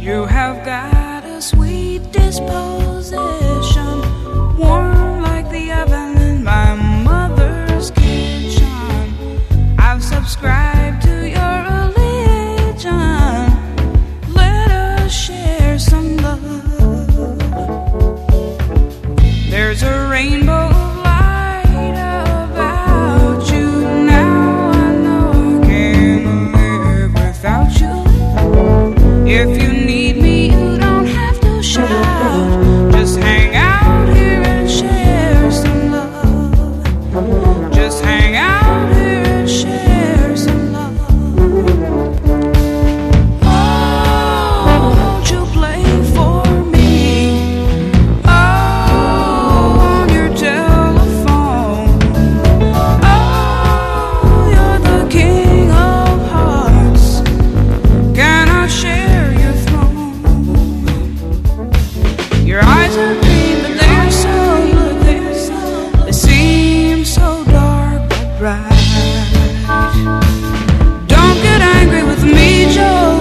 You have got a sweet disposition, warm like the oven in my mother's kitchen. I've subscribed to your religion. Let us share some love. There's a rainbow of light about you. Now I know I can't live without you. If you need me, you don't have to shout. Just hang out here and share some love. Just hang out here and share some love. Oh, won't you play for me? Oh, on your telephone. Oh, you're the king of hearts. Can I share your throne? Your eyes are green, but they're so blue. They seem so dark but bright. Don't get angry with me, Joe.